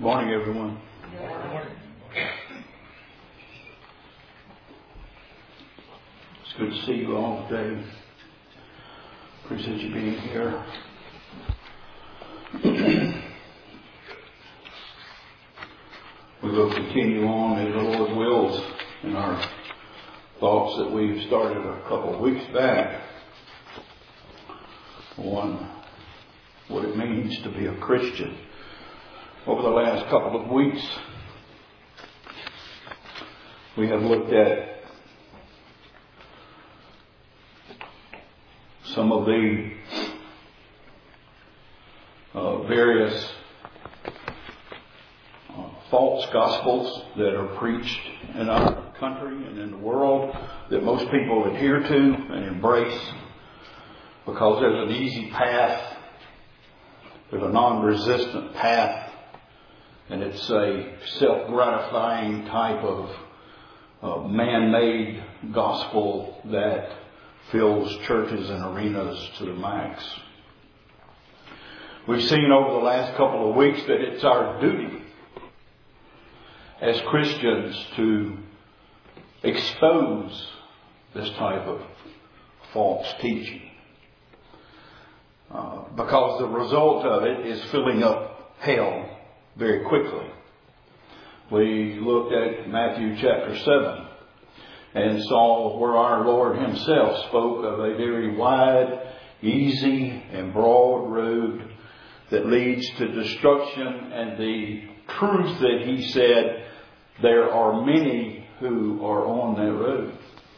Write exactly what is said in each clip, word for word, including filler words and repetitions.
Morning, everyone. Good morning. It's good to see you all today. Appreciate you being here. We will continue on as the Lord wills in our thoughts that we've started a couple of weeks back on what it means to be a Christian. Over the last couple of weeks, we have looked at some of the uh, various uh, false gospels that are preached in our country and in the world that most people adhere to and embrace because there's an easy path, there's a non-resistant path, and it's a self-gratifying type of uh, man-made gospel that fills churches and arenas to the max. We've seen over the last couple of weeks that it's our duty as Christians to expose this type of false teaching. Uh, because the result of it is filling up hell very quickly. We looked at Matthew chapter seven and saw where our Lord Himself spoke of a very wide, easy, and broad road that leads to destruction, and the truth that He said, there are many who are on that road.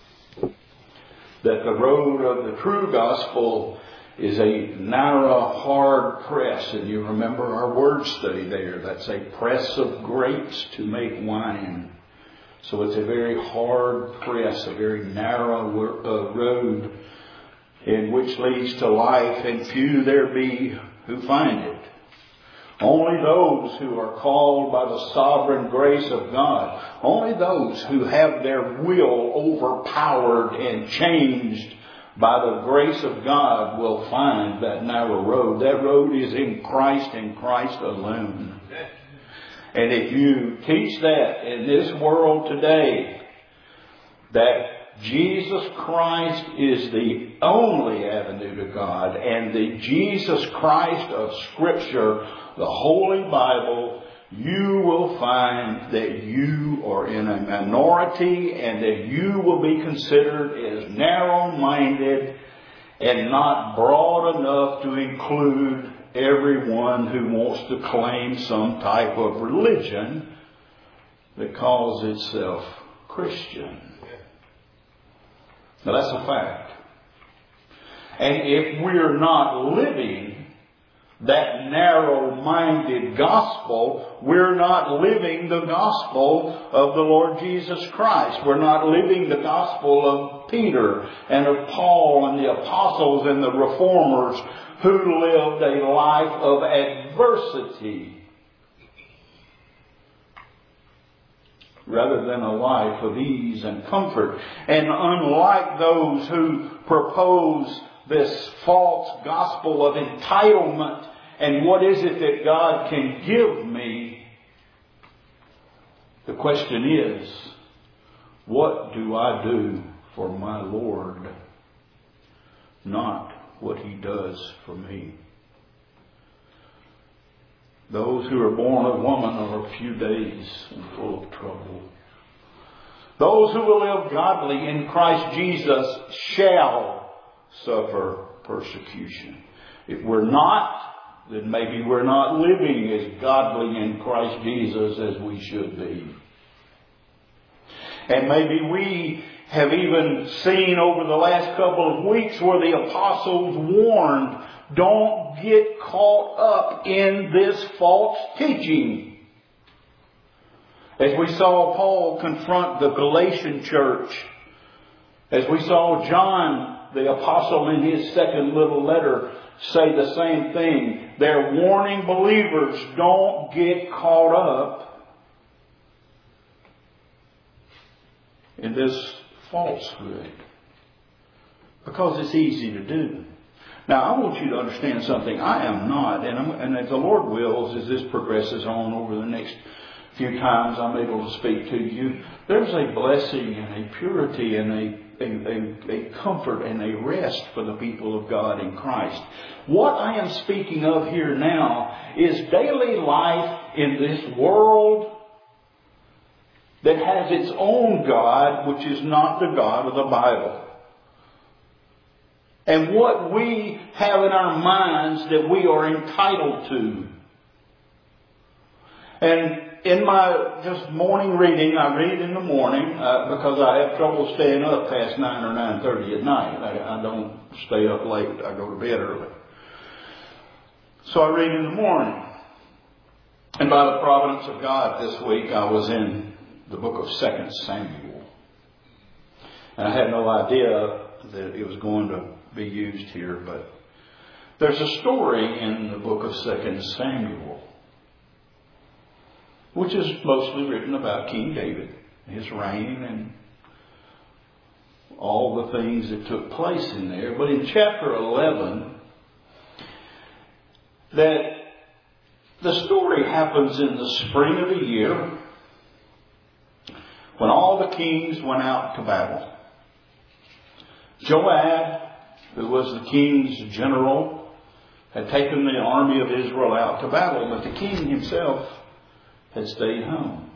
That the road of the true gospel is a narrow, hard press. And you remember our word study there. That's a press of grapes to make wine. So it's a very hard press, a very narrow uh, road in which leads to life, and few there be who find it. Only those who are called by the sovereign grace of God, only those who have their will overpowered and changed by the grace of God will find that narrow road. That road is in Christ and Christ alone. And if you teach that in this world today, that Jesus Christ is the only avenue to God, and the Jesus Christ of Scripture, the Holy Bible, you will find that you are in a minority and that you will be considered as narrow-minded and not broad enough to include everyone who wants to claim some type of religion that calls itself Christian. Now that's a fact. And if we're not living that narrow-minded gospel, we're not living the gospel of the Lord Jesus Christ. We're not living the gospel of Peter and of Paul and the apostles and the reformers who lived a life of adversity rather than a life of ease and comfort. And unlike those who propose this false gospel of entitlement and what is it that God can give me, the question is, what do I do for my Lord? Not what He does for me. Those who are born of woman are a few days and full of trouble. Those who will live godly in Christ Jesus shall suffer persecution. If we're not, then maybe we're not living as godly in Christ Jesus as we should be. And maybe we have even seen over the last couple of weeks where the apostles warned, don't get caught up in this false teaching. As we saw Paul confront the Galatian church, as we saw John, the apostle, in his second little letter say the same thing. They're warning believers, don't get caught up in this falsehood. Because it's easy to do. Now, I want you to understand something. I am not, and, I'm, and if the Lord wills, as this progresses on over the next few times I'm able to speak to you, there's a blessing and a purity and a, a, a, a comfort and a rest for the people of God in Christ. What I am speaking of here now is daily life in this world that has its own God, which is not the God of the Bible. And what we have in our minds that we are entitled to. And in my just morning reading, I read in the morning uh, because I have trouble staying up past nine or nine thirty at night. I, I don't stay up late. I go to bed early. So I read in the morning. And by the providence of God this week, I was in the book of Second Samuel. And I had no idea that it was going to be used here, but there's a story in the book of Second Samuel, which is mostly written about King David, his reign, and all the things that took place in there. But in chapter eleven, that the story happens in the spring of the year when all the kings went out to battle. Joab, who was the king's general, had taken the army of Israel out to battle, but the king himself had stayed home.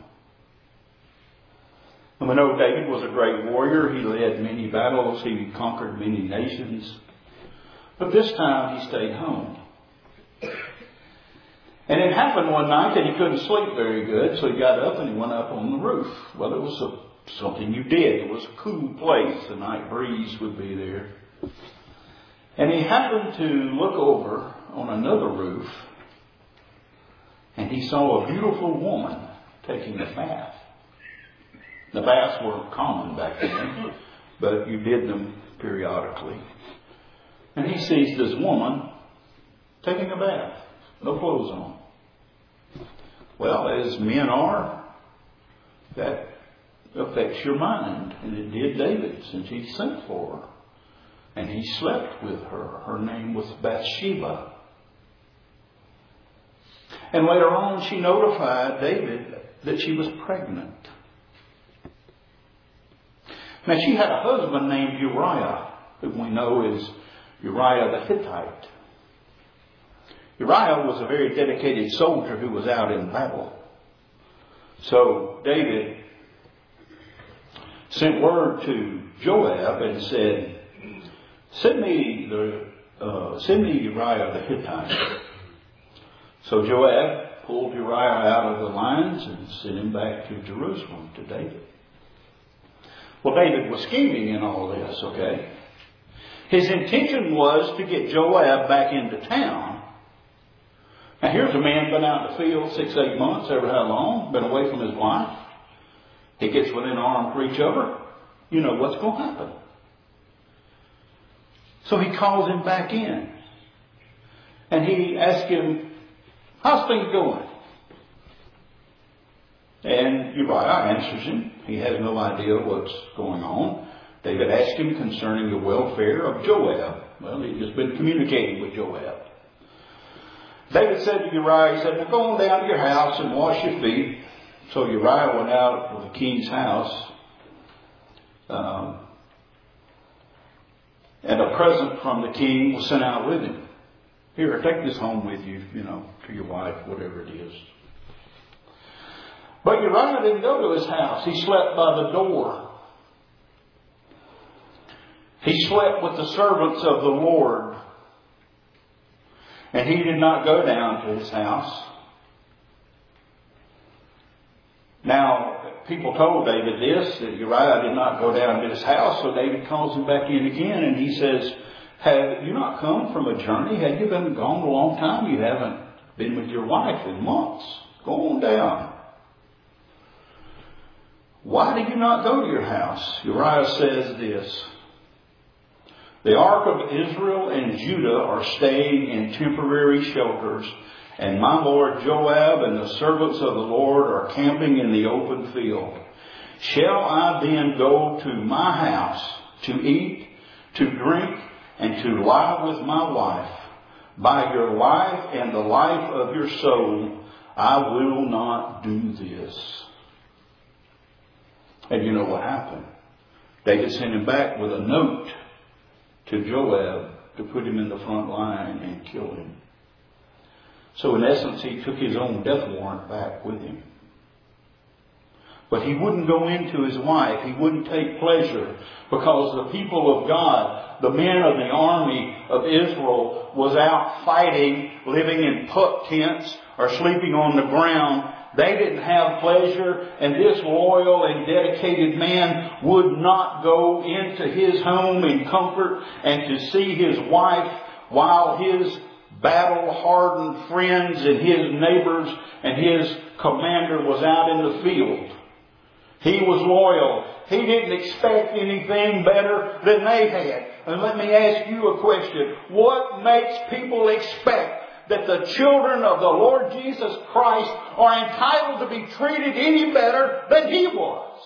And we know David was a great warrior. He led many battles. He conquered many nations. But this time he stayed home. And it happened one night that he couldn't sleep very good, so he got up and he went up on the roof. Well, it was a, something you did. It was a cool place. The night breeze would be there. And he happened to look over on another roof, and he saw a beautiful woman taking a bath. The baths weren't common back then, but you did them periodically. And he sees this woman taking a bath, no clothes on. Well, as men are, that affects your mind. And it did David, since he sent for her. And he slept with her. Her name was Bathsheba. And later on, she notified David that she was pregnant. Now, she had a husband named Uriah, who we know is Uriah the Hittite. Uriah was a very dedicated soldier who was out in battle. So David sent word to Joab and said, Send me the uh, send me Uriah the Hittite. So Joab pulled Uriah out of the lines and sent him back to Jerusalem to David. Well, David was scheming in all this, okay? His intention was to get Joab back into town. Now here's a man been out in the field six, eight months, ever how long, been away from his wife. He gets within arm's reach of her. You know what's going to happen. So he calls him back in. And he asks him, how's things going? And Uriah answers him. He has no idea what's going on. David asked him concerning the welfare of Joab. Well, he'd just been communicating with Joab. David said to Uriah, he said, well, go on down to your house and wash your feet. So Uriah went out of the king's house. Um, and a present from the king was sent out with him. Here, take this home with you, you know, to your wife, whatever it is. But Uriah didn't go to his house. He slept by the door. He slept with the servants of the Lord. And he did not go down to his house. Now, people told David this, that Uriah did not go down to his house. So David calls him back in again and he says, have you not come from a journey? Have you been gone a long time? You haven't been with your wife in months. Go on down. Why did you not go to your house? Uriah says this. The ark of Israel and Judah are staying in temporary shelters, and my lord Joab and the servants of the Lord are camping in the open field. Shall I then go to my house to eat, to drink, and to lie with my wife. By your life and the life of your soul, I will not do this. And you know what happened? David sent him back with a note to Joab to put him in the front line and kill him. So in essence, he took his own death warrant back with him. But he wouldn't go into his wife. He wouldn't take pleasure, because the people of God, the men of the army of Israel, was out fighting, living in pup tents or sleeping on the ground. They didn't have pleasure, and this loyal and dedicated man would not go into his home in comfort and to see his wife while his battle-hardened friends and his neighbors and his commander was out in the field. He was loyal. He didn't expect anything better than they had. And let me ask you a question. What makes people expect that the children of the Lord Jesus Christ are entitled to be treated any better than He was?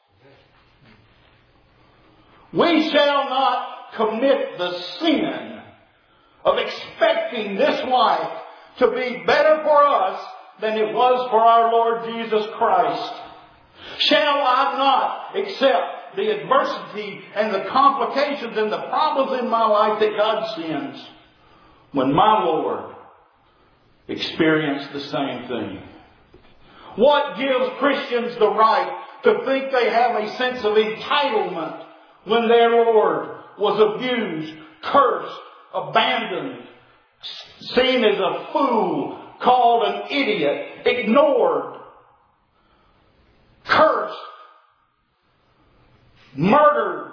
We shall not commit the sin of expecting this life to be better for us than it was for our Lord Jesus Christ. Shall I not accept the adversity and the complications and the problems in my life that God sends when my Lord experienced the same thing? What gives Christians the right to think they have a sense of entitlement when their Lord was abused, cursed, abandoned, seen as a fool, called an idiot, ignored, cursed, murdered?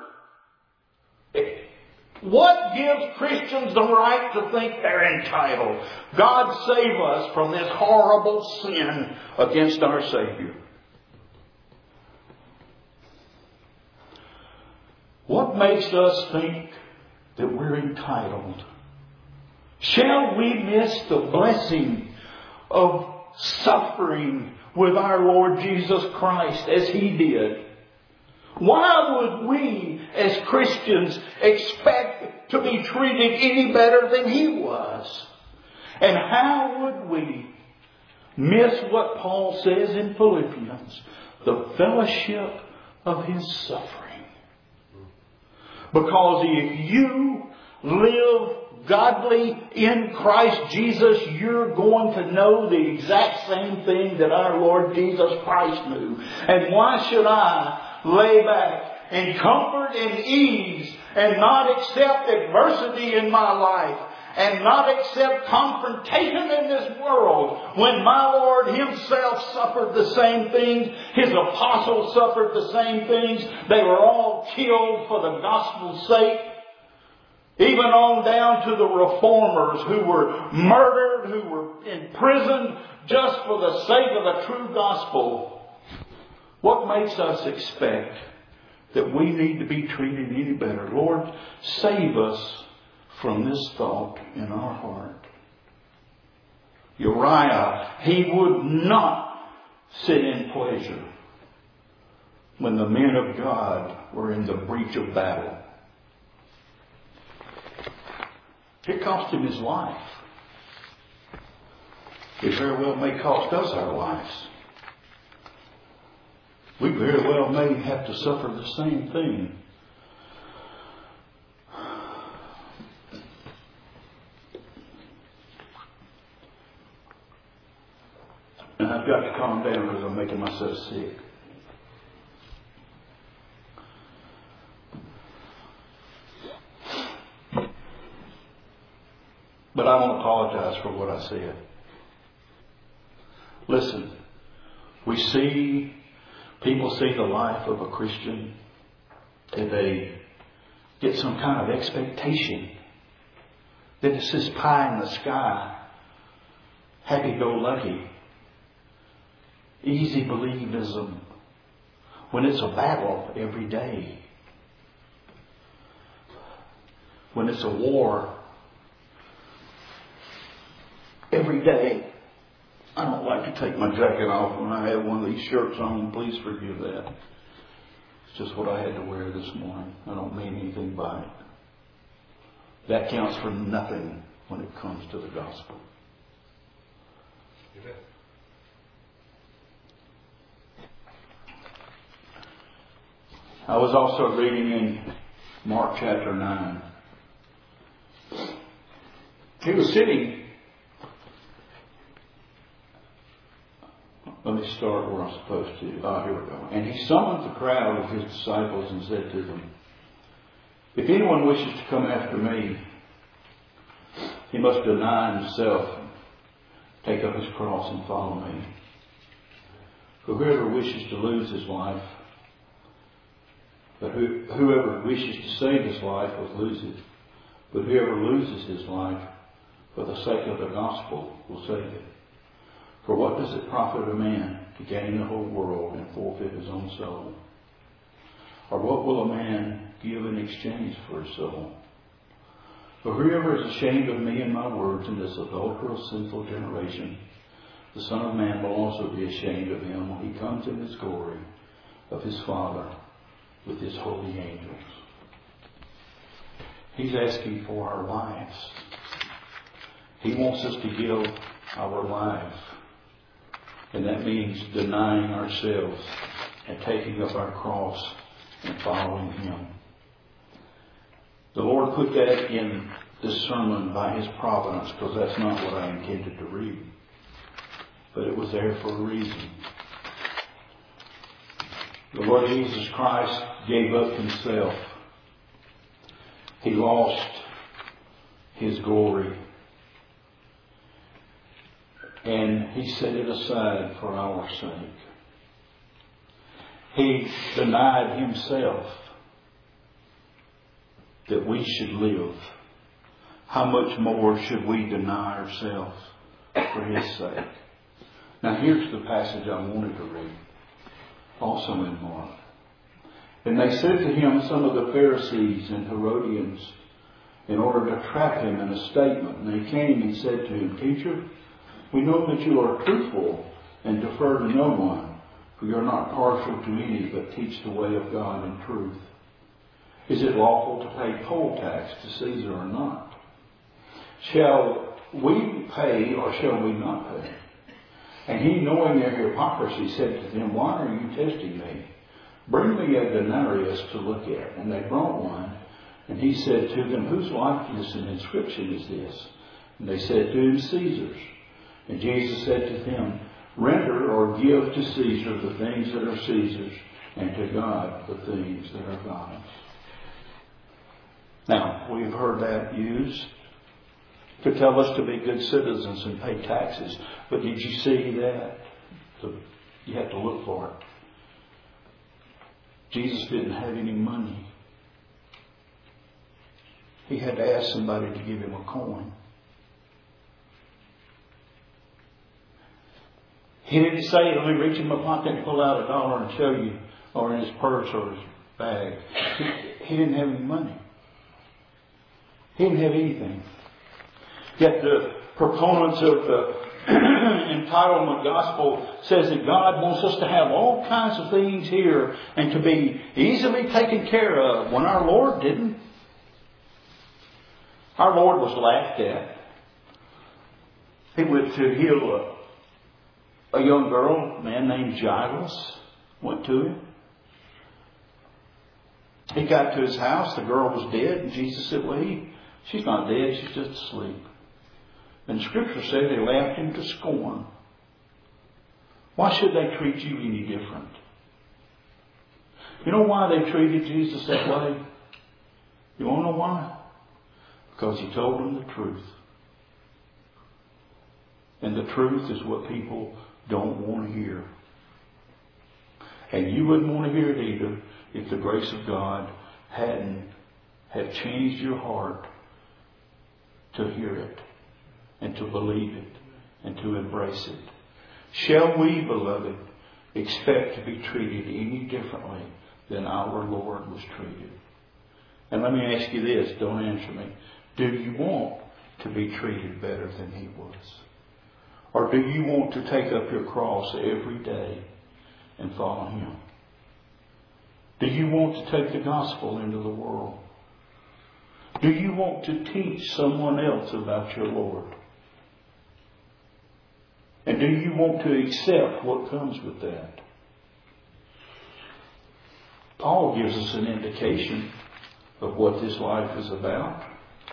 What gives Christians the right to think they're entitled? God save us from this horrible sin against our Savior. What makes us think that we're entitled? Shall we miss the blessing of suffering with our Lord Jesus Christ as He did? Why would we as Christians expect to be treated any better than He was? And how would we miss what Paul says in Philippians, the fellowship of His suffering? Because if you live godly in Christ Jesus, you're going to know the exact same thing that our Lord Jesus Christ knew. And why should I lay back in comfort and ease and not accept adversity in my life and not accept confrontation in this world when my Lord Himself suffered the same things? His apostles suffered the same things. They were all killed for the gospel's sake. Even on down to the reformers who were murdered, who were imprisoned just for the sake of the true gospel. What makes us expect that we need to be treated any better? Lord, save us from this thought in our heart. Uriah, he would not sit in pleasure when the men of God were in the breach of battle. It cost him his life. It very well may cost us our lives. We very well may have to suffer the same thing. And I've got to calm down because I'm making myself sick. But I won't apologize for what I said. Listen, we see, people see the life of a Christian and they get some kind of expectation that it's this pie in the sky, happy-go-lucky, easy believism, when it's a battle every day, when it's a war every day. I don't like to take my jacket off when I have one of these shirts on. Please forgive that. It's just what I had to wear this morning. I don't mean anything by it. that counts for nothing when it comes to the gospel. Amen. I was also reading in Mark chapter nine. He was sitting. Let me start where I'm supposed to. Ah, here we go. And he summoned the crowd of his disciples and said to them, if anyone wishes to come after me, he must deny himself, take up his cross and follow me. For whoever wishes to lose his life, but who, whoever wishes to save his life will lose it. But whoever loses his life for the sake of the gospel will save it. For what does it profit a man to gain the whole world and forfeit his own soul? Or what will a man give in exchange for his soul? For whoever is ashamed of me and my words in this adulterous, sinful generation, the Son of Man will also be ashamed of him when he comes in his glory of his Father with his holy angels. He's asking for our lives. He wants us to give our life. And that means denying ourselves and taking up our cross and following Him. The Lord put that in this sermon by His providence, because that's not what I intended to read. But it was there for a reason. The Lord Jesus Christ gave up Himself. He lost His glory. And He set it aside for our sake. He denied Himself that we should live. How much more should we deny ourselves for His sake? Now here's the passage I wanted to read. Also in Mark. And they said to Him, some of the Pharisees and Herodians, in order to trap Him in a statement. And they came and said to Him, Teacher, we know that you are truthful and defer to no one, for you are not partial to any, but teach the way of God in truth. Is it lawful to pay poll tax to Caesar or not? Shall we pay or shall we not pay? And He, knowing their hypocrisy, said to them, why are you testing me? Bring me a denarius to look at. And they brought one. And He said to them, whose likeness and inscription is this? And they said to Him, Caesar's. And Jesus said to them, render or give to Caesar the things that are Caesar's, and to God the things that are God's. Now, we've heard that used to tell us to be good citizens and pay taxes. But did you see that? You have to look for it. Jesus didn't have any money. He had to ask somebody to give Him a coin. He didn't say, let me reach in my pocket and pull out a dollar and show you, or in his purse or his bag. He, he didn't have any money. He didn't have anything. Yet the proponents of the entitlement gospel says that God wants us to have all kinds of things here and to be easily taken care of, when our Lord didn't. Our Lord was laughed at. He went to heal a A young girl, a man named Jairus, went to Him. He got to his house. The girl was dead. And Jesus said, well, he, she's not dead. She's just asleep. And Scripture said they laughed Him to scorn. Why should they treat you any different? You know why they treated Jesus that way? You want to know why? Because He told them the truth. And the truth is what people don't want to hear. And you wouldn't want to hear it either if the grace of God hadn't have changed your heart to hear it and to believe it and to embrace it. Shall we, beloved, expect to be treated any differently than our Lord was treated? And let me ask you this, don't answer me. Do you want to be treated better than He was? Or do you want to take up your cross every day and follow Him? Do you want to take the gospel into the world? Do you want to teach someone else about your Lord? And do you want to accept what comes with that? Paul gives us an indication of what this life is about.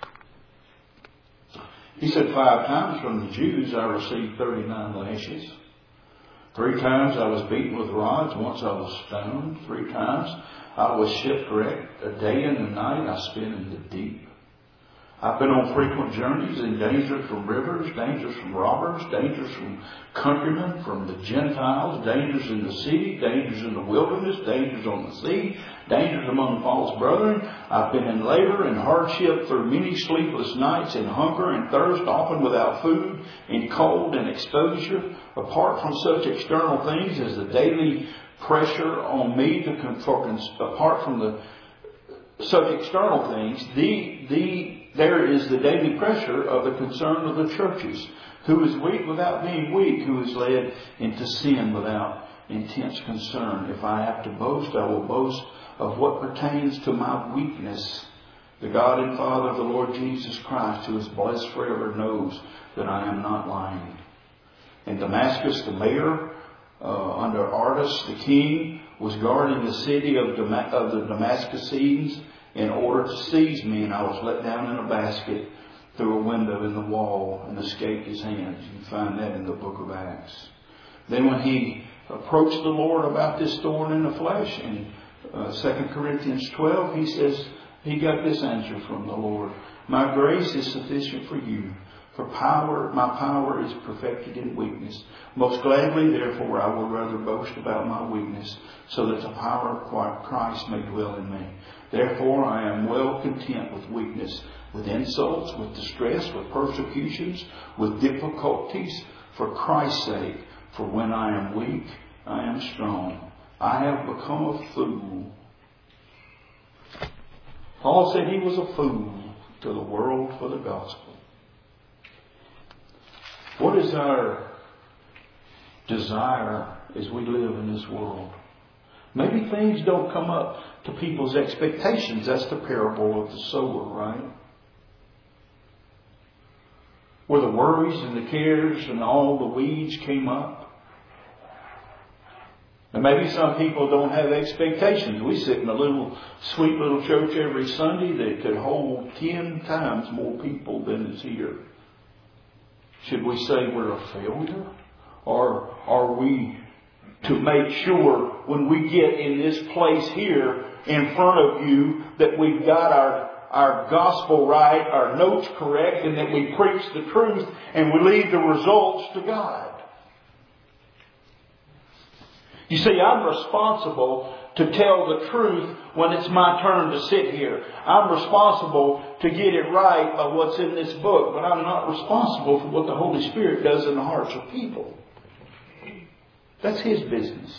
He said, five times from the Jews I received thirty-nine lashes. Three times I was beaten with rods. Once I was stoned. Three times I was shipwrecked. A day and a night I spent in the deep. I've been on frequent journeys in danger from rivers, dangers from robbers, dangers from countrymen, from the Gentiles, dangers in the city, dangers in the wilderness, dangers on the sea, dangers among false brethren. I've been in labor and hardship through many sleepless nights, in hunger and thirst, often without food, in cold and exposure. Apart from such external things as the daily pressure on me to conform, apart from the such external things, the the there is the daily pressure of the concern of the churches, who is weak without being weak, who is led into sin without intense concern. If I have to boast, I will boast of what pertains to my weakness. The God and Father of the Lord Jesus Christ, who is blessed forever, knows that I am not lying. In Damascus, the mayor, uh, under Artas the king, was guarding the city of, Dam- of the Damascusians in order to seize me, and I was let down in a basket through a window in the wall and escaped his hands. You can find that in the book of Acts. Then when he approached the Lord about this thorn in the flesh, in uh, Second Corinthians twelve, he says, he got this answer from the Lord. My grace is sufficient for you, for power, my power is perfected in weakness. Most gladly, therefore, I will rather boast about my weakness, so that the power of Christ may dwell in me. Therefore, I am well content with weakness, with insults, with distress, with persecutions, with difficulties, for Christ's sake. For when I am weak, I am strong. I have become a fool. Paul said he was a fool to the world for the gospel. What is our desire as we live in this world? Maybe things don't come up to people's expectations. That's the parable of the sower, right? Where the worries and the cares and all the weeds came up. And maybe some people don't have expectations. We sit in a little sweet little church every Sunday that could hold ten times more people than is here. Should we say we're a failure? Or are we to make sure when we get in this place here in front of you that we've got our, our gospel right, our notes correct, and that we preach the truth and we leave the results to God? You see, I'm responsible to tell the truth when it's my turn to sit here. I'm responsible to get it right by what's in this book, but I'm not responsible for what the Holy Spirit does in the hearts of people. That's His business.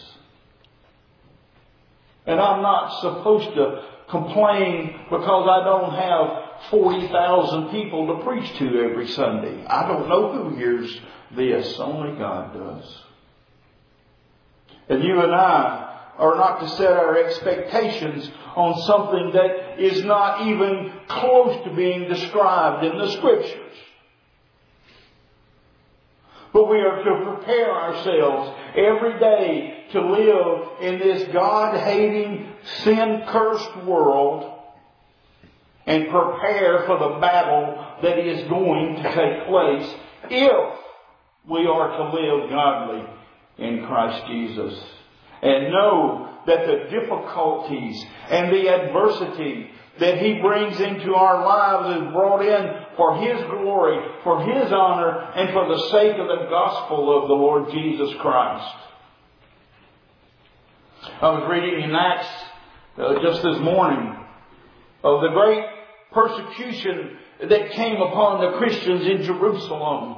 And I'm not supposed to complain because I don't have forty thousand people to preach to every Sunday. I don't know who hears this. Only God does. And you and I are not to set our expectations on something that is not even close to being described in the Scriptures. But we are to prepare ourselves every day to live in this God-hating, sin-cursed world and prepare for the battle that is going to take place if we are to live godly in Christ Jesus. And know that the difficulties and the adversity that He brings into our lives is brought in for His glory, for His honor, and for the sake of the gospel of the Lord Jesus Christ. I was reading in Acts uh, just this morning of the great persecution that came upon the Christians in Jerusalem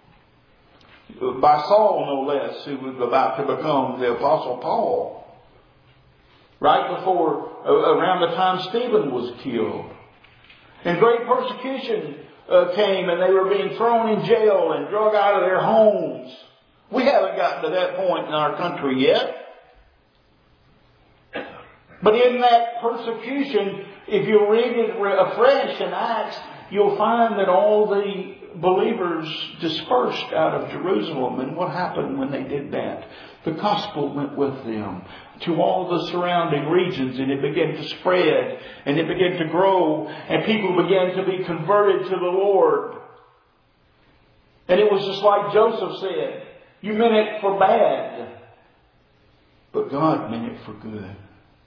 by Saul, no less, who was about to become the Apostle Paul. Right before, around the time Stephen was killed. And great persecution uh, came, and they were being thrown in jail and drug out of their homes. We haven't gotten to that point in our country yet. But in that persecution, if you read it afresh in Acts, you'll find that all the believers dispersed out of Jerusalem. And what happened when they did that? The gospel went with them to all the surrounding regions, and it began to spread, and it began to grow, and people began to be converted to the Lord. And it was just like Joseph said, you meant it for bad, but God meant it for good.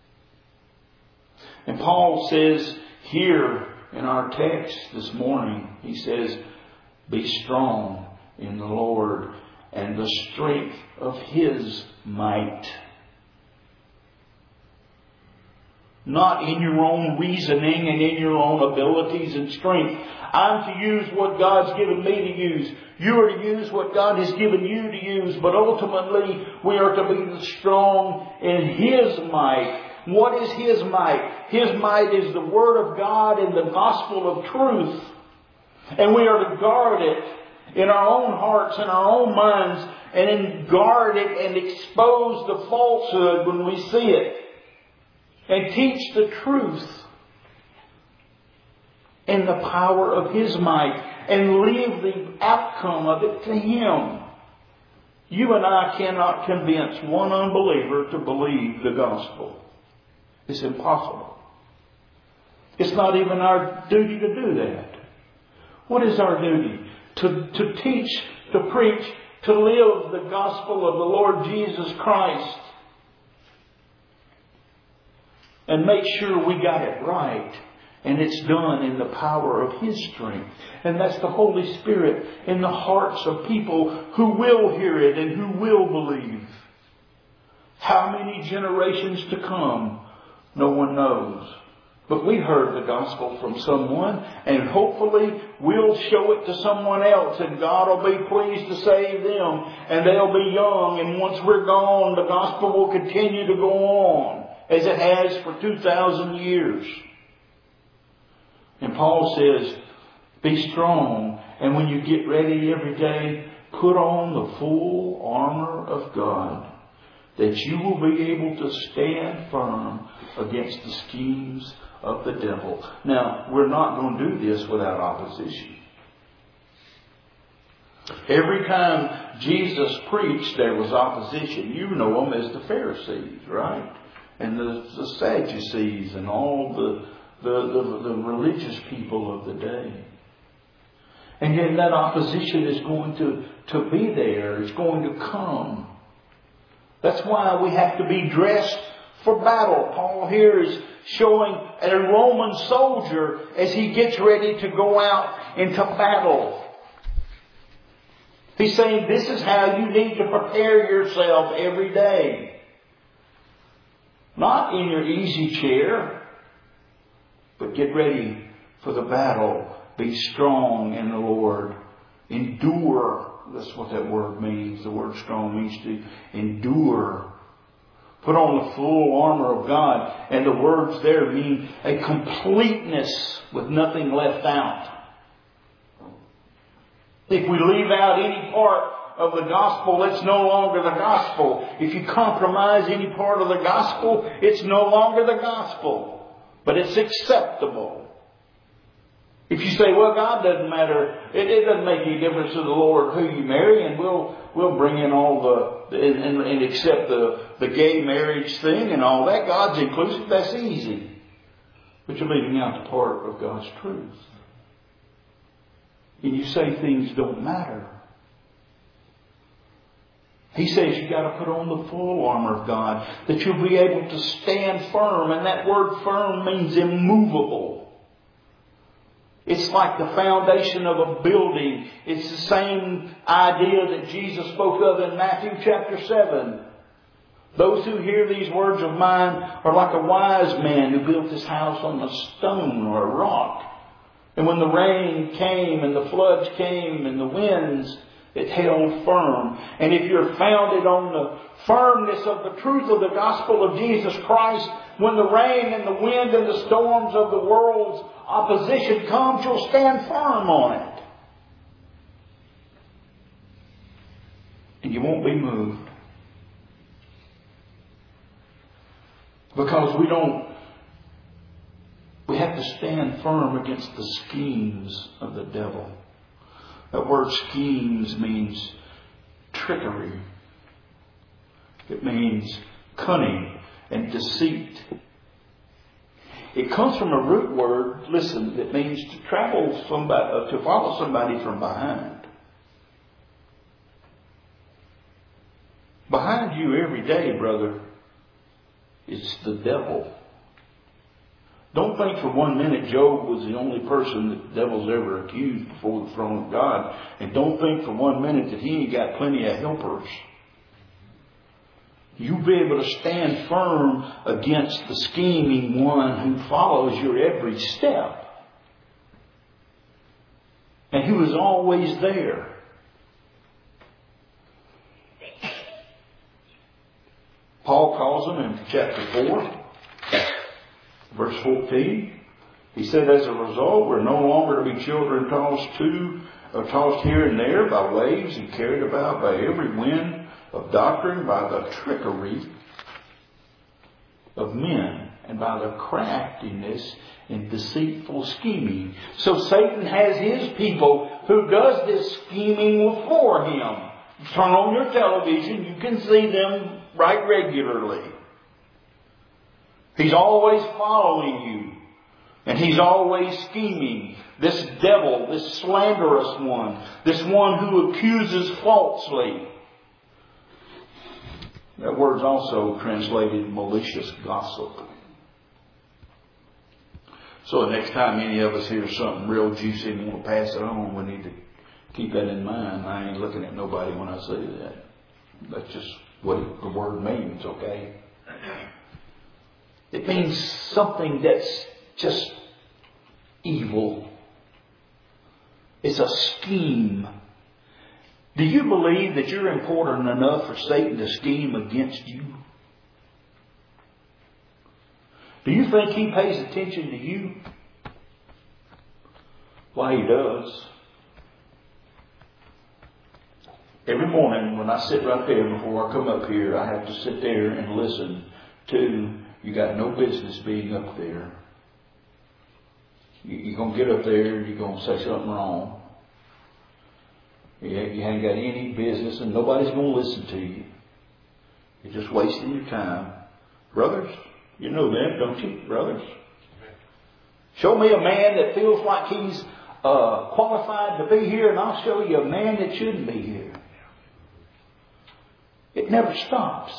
And Paul says here in our text this morning, he says, be strong in the Lord and the strength of His might. Not in your own reasoning and in your own abilities and strength. I'm to use what God's given me to use. You are to use what God has given you to use. But ultimately, we are to be strong in His might. What is His might? His might is the Word of God and the gospel of truth. And we are to guard it in our own hearts and our own minds, and then guard it and expose the falsehood when we see it. And teach the truth in the power of His might, and leave the outcome of it to Him. You and I cannot convince one unbeliever to believe the gospel. It's impossible. It's not even our duty to do that. What is our duty? To, to teach, to preach, to live the gospel of the Lord Jesus Christ. And make sure we got it right. And it's done in the power of His strength. And that's the Holy Spirit in the hearts of people who will hear it and who will believe. How many generations to come, no one knows. But we heard the gospel from someone, and hopefully we'll show it to someone else, and God will be pleased to save them, and they'll be young, and once we're gone, the gospel will continue to go on, as it has for two thousand years. And Paul says, be strong, and when you get ready every day, put on the full armor of God, that you will be able to stand firm against the schemes of the devil. Now, we're not going to do this without opposition. Every time Jesus preached, there was opposition. You know them as the Pharisees, right? And the, the Sadducees and all the, the, the, the religious people of the day. And yet that opposition is going to, to be there. It's going to come. That's why we have to be dressed for battle. Paul here is showing a Roman soldier as he gets ready to go out into battle. He's saying this is how you need to prepare yourself every day. Not in your easy chair, but get ready for the battle. Be strong in the Lord. Endure. That's what that word means. The word strong means to endure. Put on the full armor of God. And the words there mean a completeness with nothing left out. If we leave out any part of the gospel, it's no longer the gospel. If you compromise any part of the gospel, it's no longer the gospel. But it's acceptable. If you say, well, God doesn't matter, it, it doesn't make any difference to the Lord who you marry, and we'll we'll bring in all the, and, and, and accept the, the gay marriage thing and all that. God's inclusive, that's easy. But you're leaving out the part of God's truth. And you say things don't matter. He says you've got to put on the full armor of God, that you'll be able to stand firm. And that word firm means immovable. It's like the foundation of a building. It's the same idea that Jesus spoke of in Matthew chapter seven. Those who hear these words of mine are like a wise man who built his house on a stone or a rock. And when the rain came and the floods came and the winds, it held firm. And if you're founded on the firmness of the truth of the gospel of Jesus Christ, when the rain and the wind and the storms of the world's opposition comes, you'll stand firm on it. And you won't be moved. Because we don't We have to stand firm against the schemes of the devil. That word schemes means trickery. It means cunning and deceit. It comes from a root word, listen, that means to travel somebody, uh, to follow somebody from behind. Behind you every day, brother, is the devil. Don't think for one minute Job was the only person that the devil's ever accused before the throne of God. And don't think for one minute that he ain't got plenty of helpers. You'll be able to stand firm against the scheming one who follows your every step. And who is always there. Paul calls them in chapter four, verse fourteen. He said, as a result, we're no longer to be children tossed to, or tossed here and there by waves and carried about by every wind of doctrine, by the trickery of men, and by the craftiness and deceitful scheming. So Satan has his people who does this scheming for him. Turn on your television, you can see them right regularly. He's always following you. And he's always scheming. This devil, this slanderous one, this one who accuses falsely. That word's also translated malicious gossip. So the next time any of us hear something real juicy and want to pass it on, we need to keep that in mind. I ain't looking at nobody when I say that. That's just what the word means, okay? It means something that's just evil. It's a scheme. Do you believe that you're important enough for Satan to scheme against you? Do you think he pays attention to you? Why, he does. Every morning when I sit right there before I come up here, I have to sit there and listen to, you got no business being up there. You're going to get up there, you're going to say something wrong. You haven't got any business and nobody's going to listen to you. You're just wasting your time. Brothers, you know that, don't you, brothers? Show me a man that feels like he's uh, qualified to be here, and I'll show you a man that shouldn't be here. It never stops.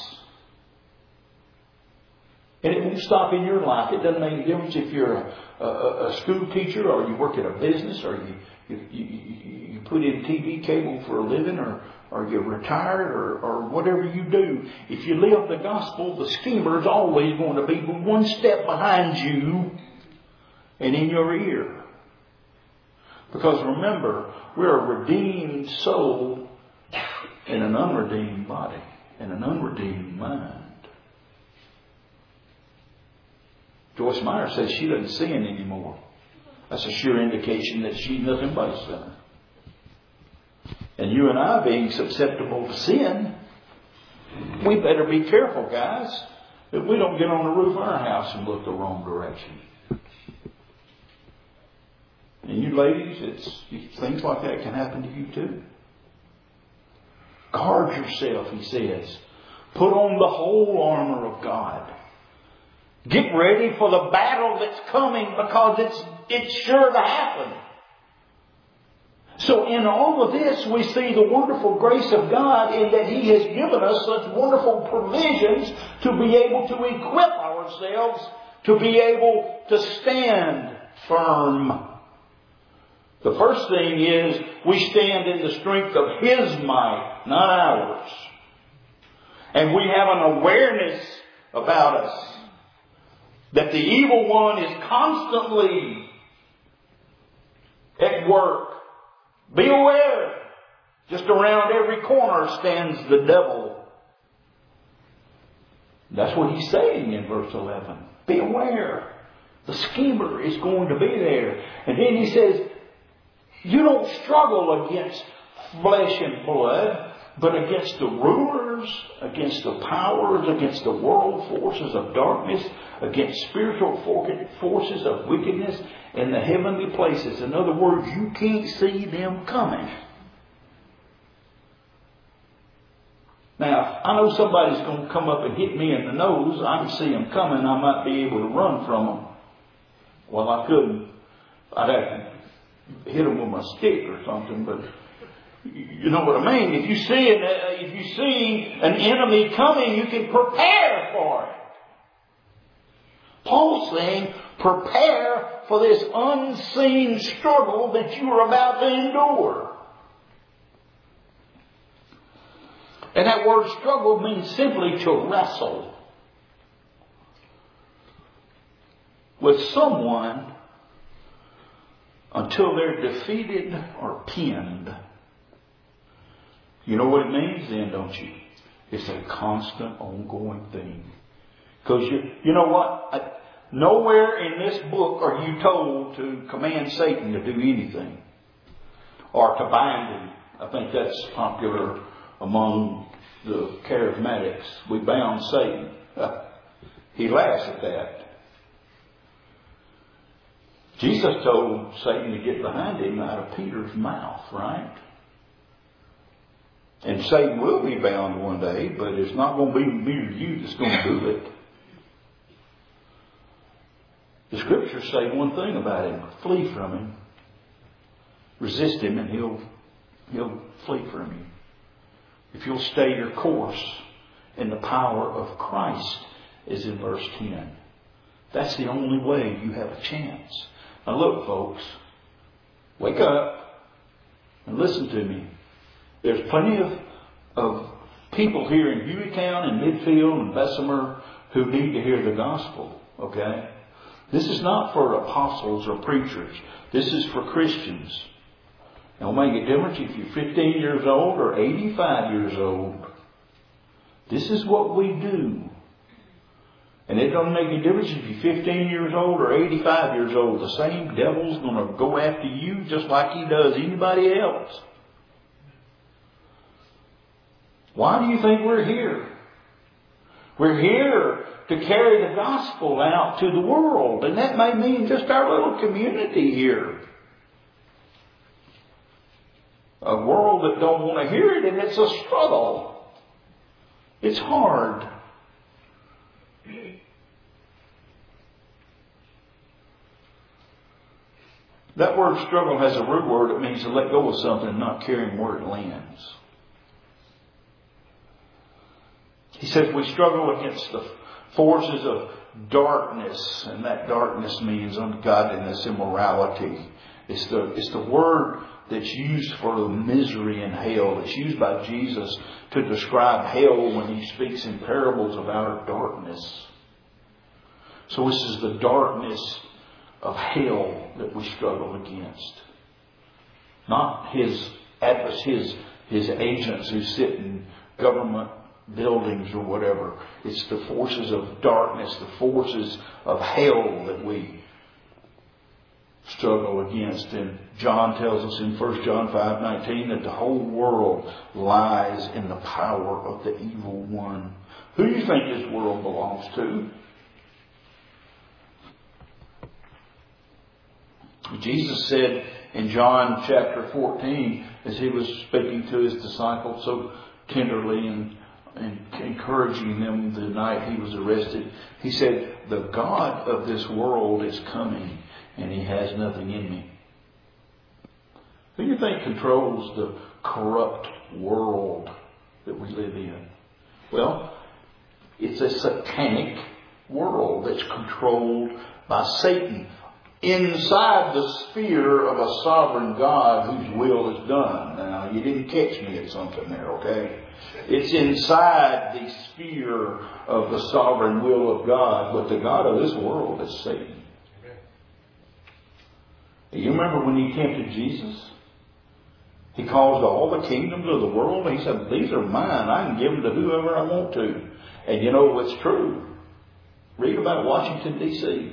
And it won't stop in your life. It doesn't make a difference if you're a, a, a school teacher, or you work at a business, or you, you, you, you put in T V cable for a living, or, or you're retired, or, or whatever you do. If you live the gospel, the schemer is always going to be one step behind you and in your ear. Because remember, we're a redeemed soul in an unredeemed body, in an unredeemed mind. Joyce Meyer says she doesn't sin anymore. That's a sure indication that she's nothing but a sinner. And you and I, being susceptible to sin, we better be careful, guys, that we don't get on the roof of our house and look the wrong direction. And you ladies, it's things like that can happen to you too. Guard yourself, he says. Put on the whole armor of God. Get ready for the battle that's coming, because it's it's sure to happen. So in all of this, we see the wonderful grace of God in that He has given us such wonderful provisions to be able to equip ourselves to be able to stand firm. The first thing is we stand in the strength of His might, not ours. And we have an awareness about us that the evil one is constantly at work. Be aware. Just around every corner stands the devil. That's what he's saying in verse eleven. Be aware. The schemer is going to be there. And then he says, you don't struggle against flesh and blood, but against the rulers, against the powers, against the world forces of darkness, against spiritual forces of wickedness in the heavenly places. In other words, you can't see them coming. Now, I know somebody's going to come up and hit me in the nose. I can see them coming. I might be able to run from them. Well, I couldn't. I'd have to hit them with my stick or something, but you know what I mean. If you see an, if you see an enemy coming, you can prepare for it. Paul's saying, prepare for this unseen struggle that you are about to endure. And that word struggle means simply to wrestle with someone until they're defeated or pinned. You know what it means then, don't you? It's a constant, ongoing thing. Because you, you know what? I, nowhere in this book are you told to command Satan to do anything. Or to bind him. I think that's popular among the charismatics. We bound Satan. He laughs at that. Jesus told Satan to get behind him out of Peter's mouth, right? And Satan will be bound one day, but it's not going to be me or you that's going to do it. The Scriptures say one thing about him. Flee from him. Resist him and he'll, he'll flee from you. If you'll stay your course in the power of Christ, is in verse ten. That's the only way you have a chance. Now look, folks. Wake up and listen to me. There's plenty of, of people here in Hueytown and Midfield and Bessemer who need to hear the gospel. Okay? This is not for apostles or preachers. This is for Christians. It'll make a difference if you're fifteen years old or eighty-five years old. This is what we do. And it doesn't make a difference if you're fifteen years old or eighty-five years old. The same devil's going to go after you just like he does anybody else. Why do you think we're here? We're here to carry the gospel out to the world. And that may mean just our little community here. A world that don't want to hear it, and it's a struggle. It's hard. That word struggle has a root word. It means to let go of something, not caring where it lands. He says we struggle against the forces of darkness, and that darkness means ungodliness, immorality. It's the, it's the word that's used for the misery in hell. It's used by Jesus to describe hell when he speaks in parables of outer darkness. So this is the darkness of hell that we struggle against. Not his his his agents who sit in government buildings or whatever. It's the forces of darkness, the forces of hell that we struggle against. And John tells us in First John five nineteen that the whole world lies in the power of the evil one. Who do you think this world belongs to? Jesus said in John chapter fourteen, as he was speaking to his disciples so tenderly and, and encouraging them the night he was arrested, he said, "The God of this world is coming, and he has nothing in me." Who do you think controls the corrupt world that we live in? Well, it's a satanic world that's controlled by Satan inside the sphere of a sovereign God whose will is done. Now, you didn't catch me at something there, okay? It's inside the sphere of the sovereign will of God, but the God of this world is Satan. You remember when he tempted Jesus? He caused all the kingdoms of the world. He said, "These are mine. I can give them to whoever I want to." And you know what's true? Read about Washington, D C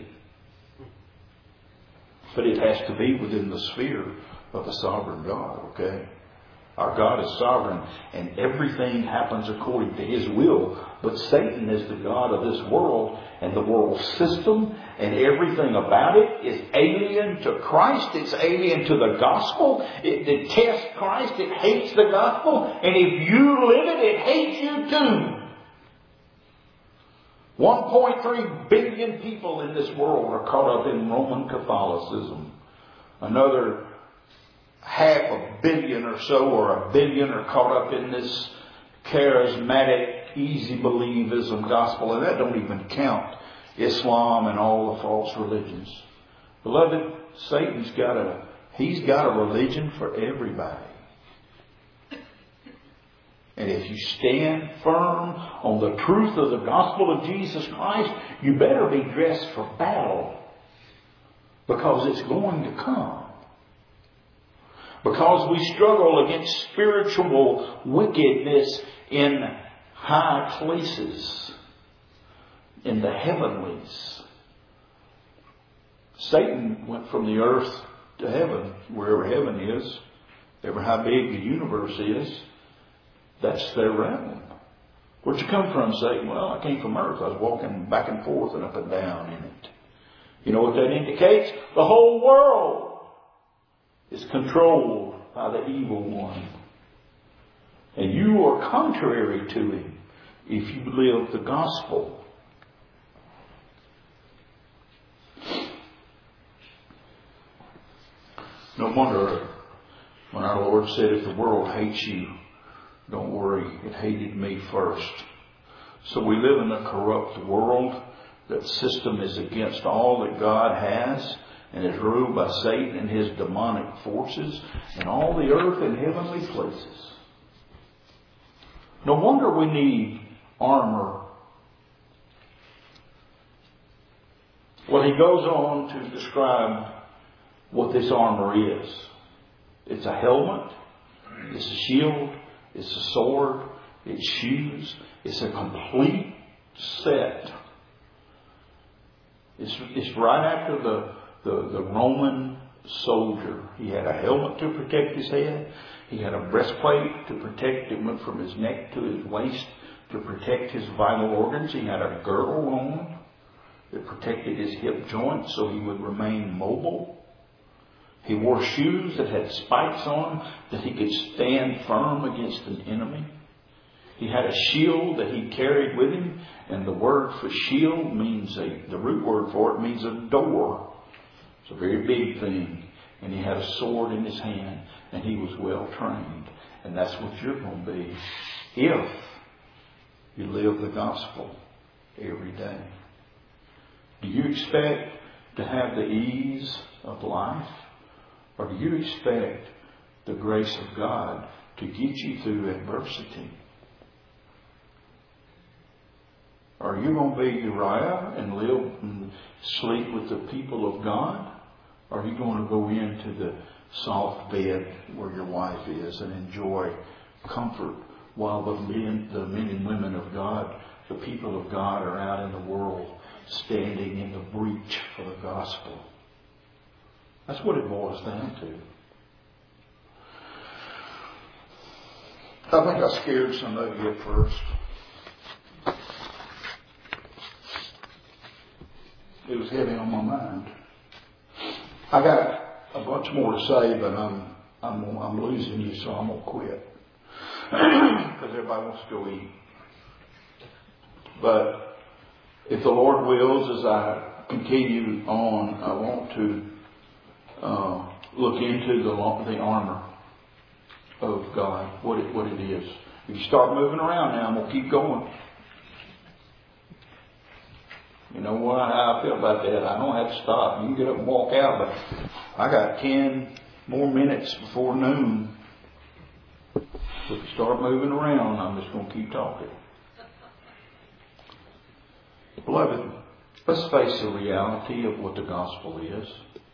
But it has to be within the sphere of the sovereign God, okay? Our God is sovereign, and everything happens according to His will. But Satan is the god of this world, and the world system, and everything about it is alien to Christ. It's alien to the gospel. It detests Christ. It hates the gospel. And if you live it, it hates you too. one point three billion people in this world are caught up in Roman Catholicism. Another half a billion or so, or a billion, are caught up in this charismatic, easy believism gospel. And that don't even count Islam and all the false religions. Beloved, Satan's got a, he's got a religion for everybody. And if you stand firm on the truth of the gospel of Jesus Christ, you better be dressed for battle. Because it's going to come. Because we struggle against spiritual wickedness in high places, in the heavenlies. Satan went from the earth to heaven, wherever heaven is, ever how big the universe is. That's their realm. Where'd you come from, Satan? Well, I came from earth. I was walking back and forth and up and down in it. You know what that indicates? The whole world is controlled by the evil one. And you are contrary to him if you live the gospel. No wonder when our Lord said, if the world hates you, don't worry, it hated me first. So we live in a corrupt world. That system is against all that God has and is ruled by Satan and his demonic forces and all the earth and heavenly places. No wonder we need armor. Well, he goes on to describe what this armor is. It's a helmet. It's a shield. It's a sword. It's shoes. It's a complete set. It's, it's right after the, the, the Roman soldier. He had a helmet to protect his head. He had a breastplate to protect him, went from his neck to his waist to protect his vital organs. He had a girdle on that protected his hip joints so he would remain mobile. He wore shoes that had spikes on them that he could stand firm against an enemy. He had a shield that he carried with him, and the word for shield means a, the root word for it means a door. It's a very big thing. And he had a sword in his hand, and he was well trained. And that's what you're going to be if you live the gospel every day. Do you expect to have the ease of life? Or do you expect the grace of God to get you through adversity? Are you going to be Uriah and live and sleep with the people of God? Or are you going to go into the soft bed where your wife is and enjoy comfort while the men, the men and women of God, the people of God, are out in the world standing in the breach for the gospel? That's what it boils down to. I think I scared some of you at first. It was heavy on my mind. I got a bunch more to say, but I'm I'm I'm losing you, so I'm gonna quit because everybody wants to go eat. But if the Lord wills, as I continue on, I want to uh, look into the the armor of God, what it what it is. If you start moving around now, I'm gonna keep going. You know what? How I feel about that. I don't have to stop. You can get up and walk out, but I got ten more minutes before noon. So if you start moving around, I'm just going to keep talking. Beloved, let's face the reality of what the gospel is.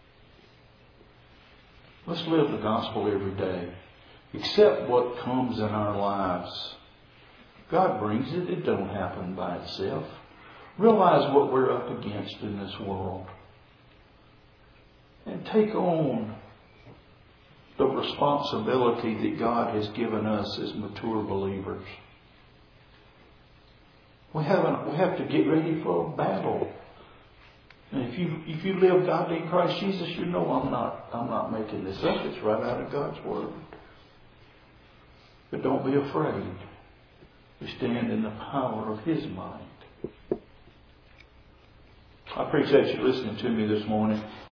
Let's live the gospel every day. Accept what comes in our lives. God brings it. It don't happen by itself. Realize what we're up against in this world. And take on the responsibility that God has given us as mature believers. We haven't, we have to get ready for a battle. And if you if you live godly in Christ Jesus, you know I'm not I'm not making this up. It's right out of God's Word. But don't be afraid. We stand in the power of His mind. I appreciate you listening to me this morning.